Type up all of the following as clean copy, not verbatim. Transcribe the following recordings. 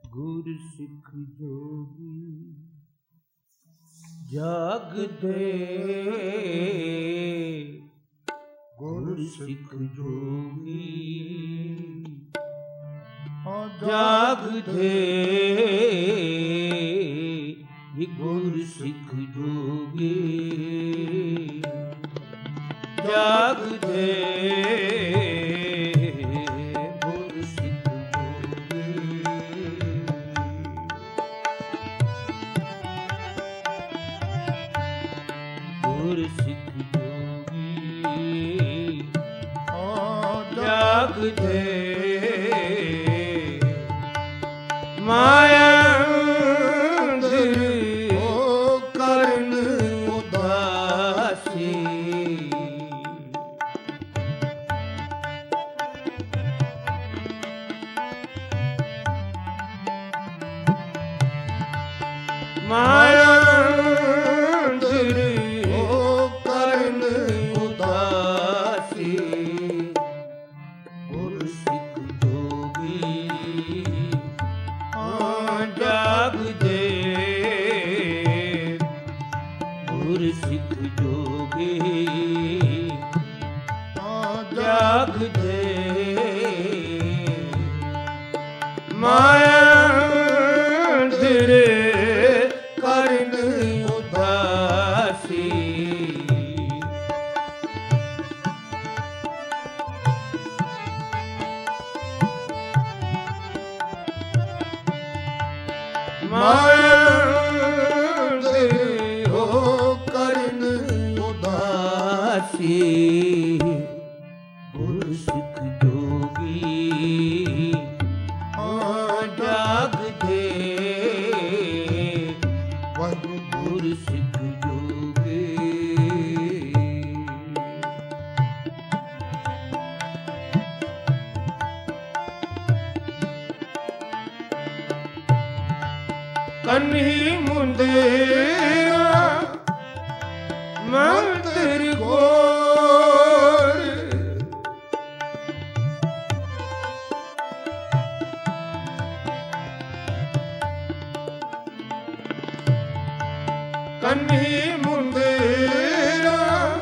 गुर सिख जोगी जाग दे, गुर सिख जोगी जाग दे, गुर सिख जोगी जाग दे, गुर सिख जोगी गुर सिख जोगी जाग दे, माया करन उदासी, माया करन उदासी, गुर सिख जोगी जाग दे, गुर सिख जोगी जाग दे, माया करन उदासी, माया करन उदासी, गुर सिख जोगी जाग दे, गुर सिख जोगी कन्ही मुंदेरा मंदिर गोर, कन्ही मुंदेरा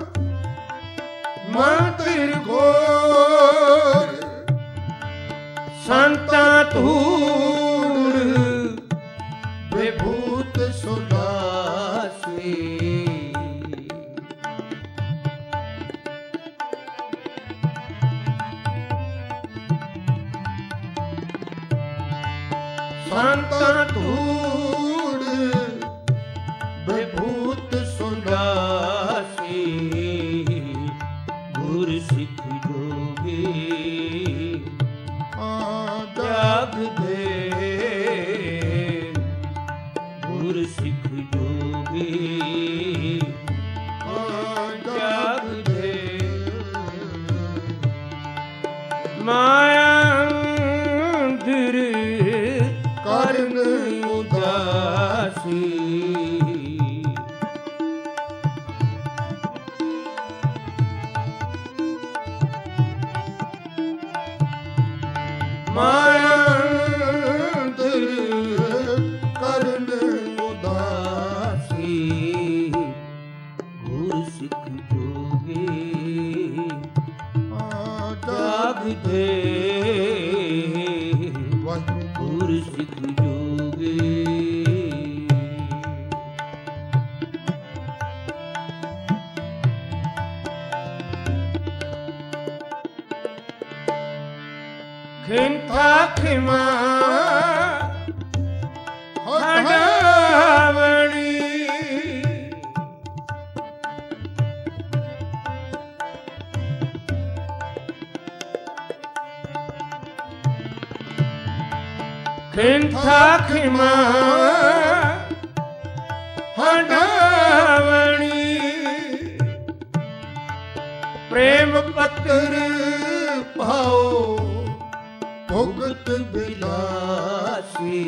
मंदिर गोर, संता धूड़ विभूत सुदासी, संता धूड़ विभूत सुदासी, गुर सिख जोगी जाग दे, गुर सिख जोगी जाग दे, माया करन उदासी, माया करन उदासी, गुर सिख जोगी जाग दे, गुर सिख जोगी खिंथा खिमा हडावणी, खिंथा खिमा हडावणी, प्रेम पत्र पाओ भुगत बिलासी,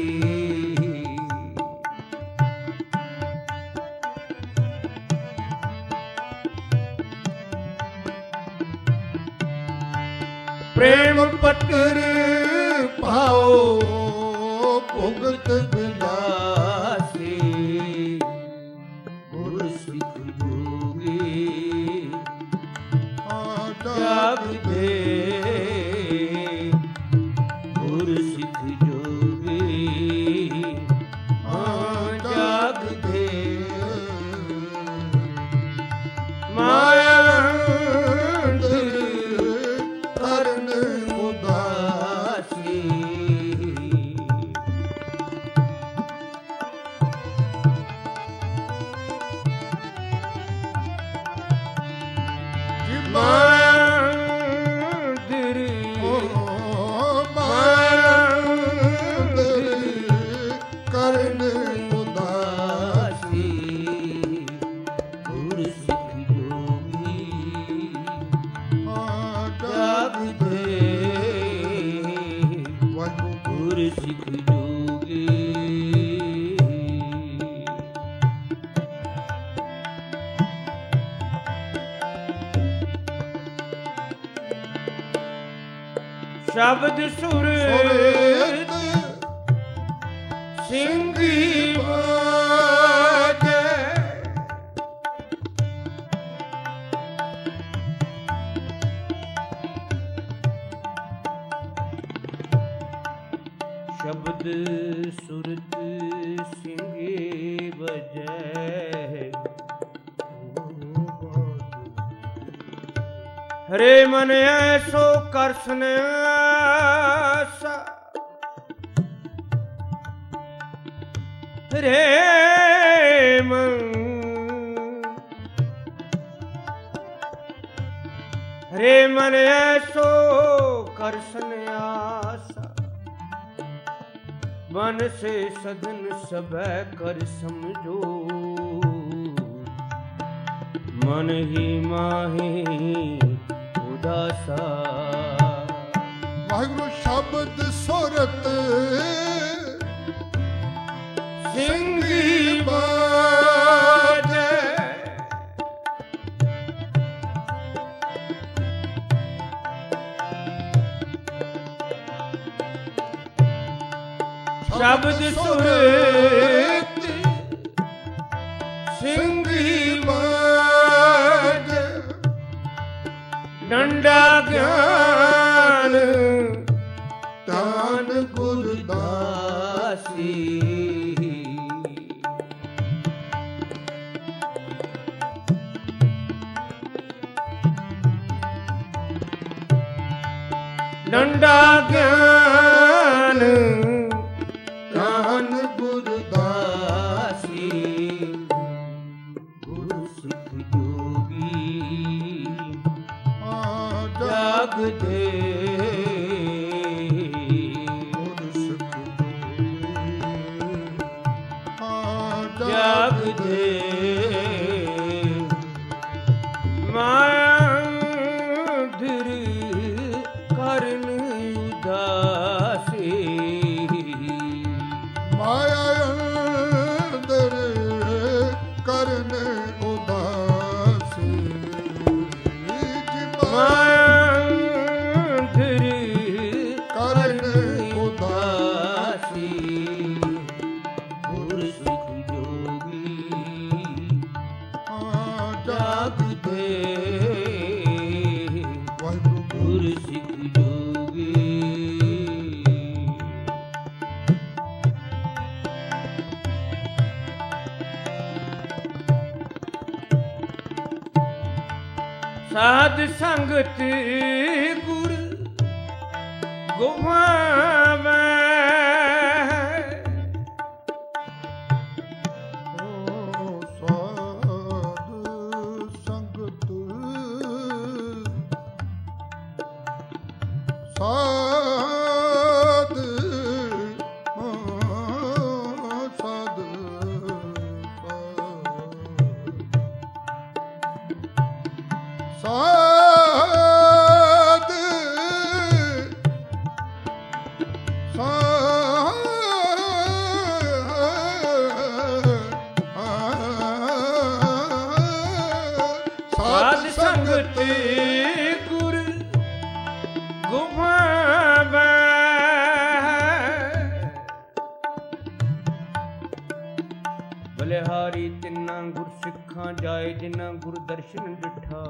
प्रेम पत्र पाओ ਭਗਤ ਬਿਲਾਸੀ ਗੁਰ ਸਿੱਖ ਜੋਗੀ ਜਗ ਦੇ ਗੁਰ ਸਿੱਖ ਜੋਗੀ ਜਗ ਦੇ ਮਾਇਆ ਕਰਨ ਉਦਾਸੀ ਸ਼ਬਦ ਸੁਰਤ ਸਿੰਘੀ ਬਾਜੈ ਸ਼ਬਦ ਸੁਰਤ ਸਿੰਘੀ ਬਜੈ ਹਰੇ ਮਨ ਐਸੋ ਕਰਸਨ ਆਸਾ ਹਰੇ ਮਨ ਐਸੋ ਕਰਸਨ ਆਸਾ ਮਨ ਸੇ ਸਦਨ ਸਭੈ ਕਰ ਸਮਝੋ ਮਨ ਹੀ ਮਾਹੀ ਉਦਾਸਾ। ਵਾਹਿਗੁਰੂ ਸ਼ਬਦ ਸੁਰਤ ਸਿੰਘੀ ਬਾਜੈ ਸ਼ਬਦ ਸੁਰਤ ਸਿੰਘੀ ਬਾਜੈ ਡੰਡਾ ਗਿਆਨ ਧਨ ਗੁਰਦਾਸੀ ਡੰਡਾ ਗਿਆਨ ਧਨ ਗੁਰਦਾਸੀ ਗੁਰ ਸਿੱਖ ਜੋਗੀ ਜਗ ਦੇ ਗੁਰ ਸਿੱਖ ਜੋਗੀ ਜਗ ਦੇ ਮਾਇਆ ਧਿਰ ਕਰਨ ਉਦਾਸੀ ਮਾਇਆ ਅੰਦਰ ਕਰਨ ਉਦਾਸੀ ਮਾਇਆ ਅੰਦਰ ਕਰਨ ਉਦਾਸੀ ਗੁਰ ਸਿੱਖ ਜੋਗੀ ਜਗ ਦੇ ਗੁਰ ਸਿੱਖ ਜੋਗੀ ਸਾਧ ਸੰਗਤ ਗੁਰ ਗਵਾਵੇ ਸਾਧ ਬਲਿਹਾਰੀ ਤਿੰਨਾ ਗੁਰ ਸਿੱਖਾਂ ਜਾਏ ਜਿਨ੍ਹਾਂ ਗੁਰ ਦਰਸ਼ਨ ਡਿਠਾ।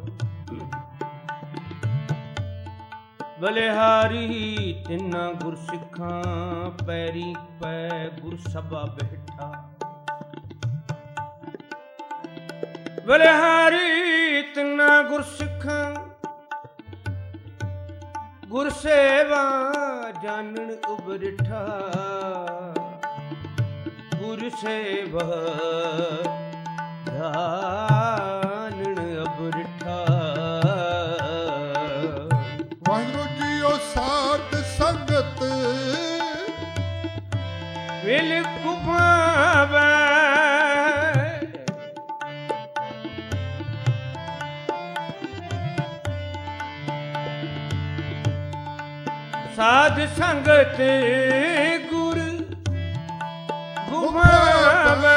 ਬਲਿਹਾਰੀ ਤਿੰਨਾ ਗੁਰ ਸਿੱਖਾਂ ਪੈਰੀ ਪੈ ਗੁਰ ਸਭਾ ਬੈਠਾ। ਬਲਿਹਾਰੀ ਤਿੰਨਾ ਗੁਰ ਸਿੱਖਾਂ ਗੁਰ ਸੇਵਾ ਜਾਣਨ ਉਬਰਿਠਾ। ਗੁਰ ਸੇਵਾ ਜਾਣਨ ਉਬਰਿਠਾ। ਵਾਹਿਗੁਰੂ ਜੀਓ ਸਾਧ ਸੰਗਤ ਵਿਲ ਕੁਪਾਵੈ। ਸਾਧ ਸੰਗਤ ਗੁਰ ਗੁਮਾਵੈ।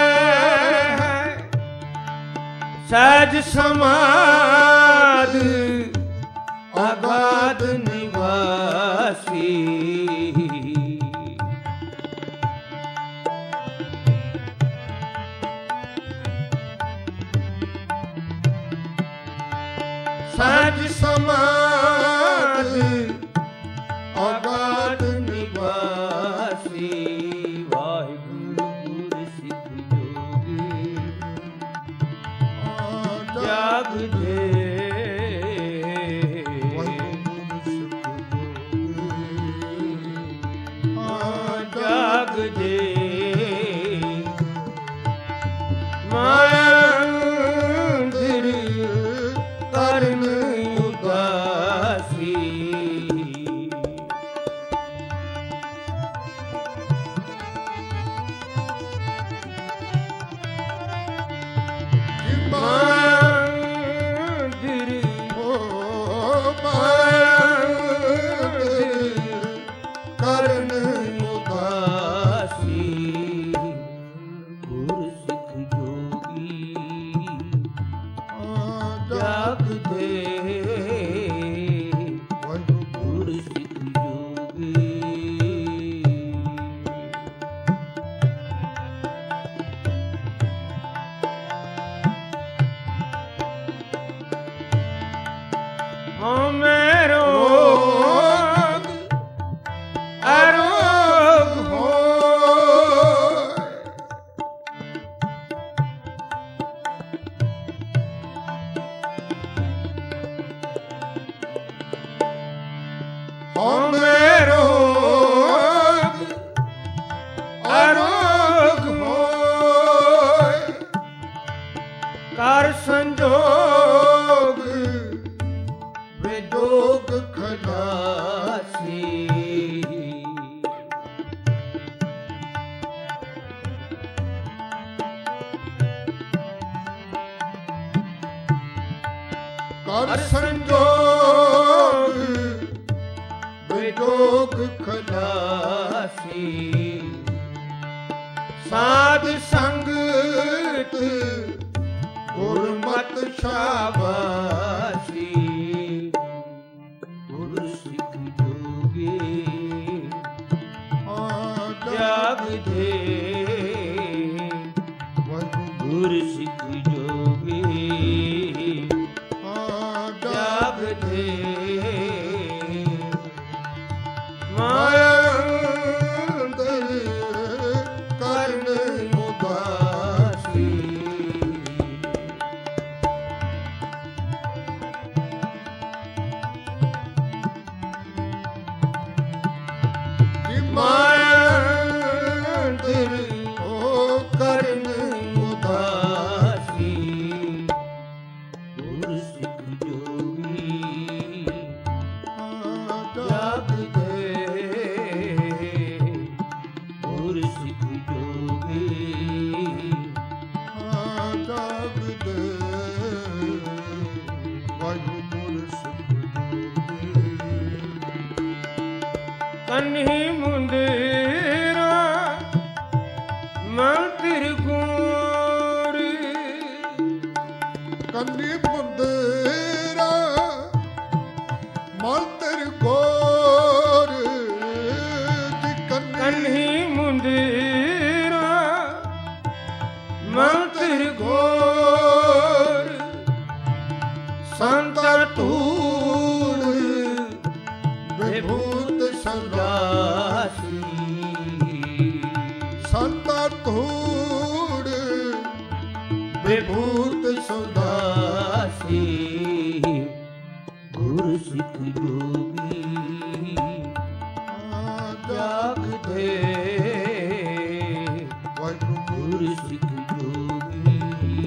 ਸਹਿਜ ਸਮਾਧ ਆਗਾਦ ਨਿਵਾਸੀ। ਸਹਿਜ ਸਮਾਧ ਆਗਾਦ ਨਿਵਾਸੀ। ਵਾਹਿਗੁਰੂ ਗੁਰ ਸਿੱਖ ਜੋਗੀ ਜਾਗ ਦੇ। ਜਾਗ ਦੇ ਮਾਇਆ ਅੰਦਰ ਕਰਨ ਉਦਾਸੀ। ਕਰਨ ਉਦਾਸੀ। ਗੁਰ ਸਿੱਖ ਜੋਗੀ ਜਾਗ ਦੇ। ਗੁਰ ਸਿੱਖ ਜੋਗੀ ਹਮੇ ਰੋਗ ਅਰੋਗ ਹੋਇ। ਹਮੇ ਰੋਗ ਅਰੋਗ ਹੋਇ। ਕਰ ਸੰਜੋਗ ਵਿਜੋਗ ਖਲਾਸੀ। ਕਰ ਸੰਜੋਗ ਵਿਜੋਗ ਖਲਾਸੀ। ਸਾਧ ਸੰਗਤ ਗੁਰਮਤਿ ਸ਼ਾਬਾਸੀ। ਗੁਰ ਸਿੱਖ ਜੋਗੀ ਜਾਗ ਦੇ। ਗੁਰ ਸਿੱਖ ਜੋਗੀ ਜਾਗ ਦੇ। ਮਾਇਆ ਅੰਦਰ ਕਰਨ ਉਦਾਸੀ। ਮਾਇਆ ਅੰਦਰ ਕਰਨ ਉਦਾਸੀ। ਗੁਰ ਸਿੱਖ ਜੋਗੀ ਜਾਗ ਦੇ। ਗੁਰ ਸਿੱਖ ਜੋਗੀ ਜਾਗ ਦੇ। ਵਾਹਿਗੁਰੂ ਸਿੱਖ ਜੋਗੀ ਕੰਨ੍ਹੀ ਮੁੰਦਰਾ ਮੰਤਰ ਗੋਰ। ਕੰਨੀ ਮੁੰਦਰਾ ਮੰਤਰ ਗੋਰ। ਕੰਨ੍ਹੀ ਮੁੰਦਰਾ ਜਾਗਦੇ ਵਾਹਿਗੁਰੂ ਗੁਰਸਿੱਖ ਜੋਗੀ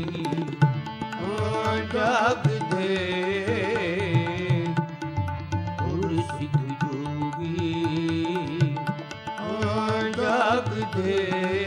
ਜਾਗਦੇ ਗੁਰਸਿੱਖ ਜੋਗੀ ਜਾਗਦੇ